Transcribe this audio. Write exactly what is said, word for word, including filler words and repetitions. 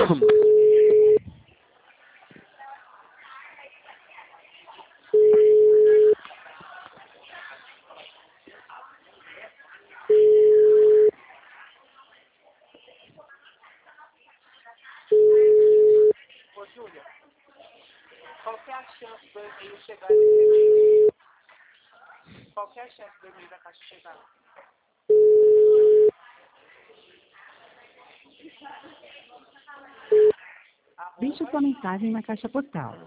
Ô, Júlia, qual que é a chance do e-mail chegar nesse e-mail? Qual que é a chance do e-mail da caixa chegar? Deixe sua mensagem na caixa postal.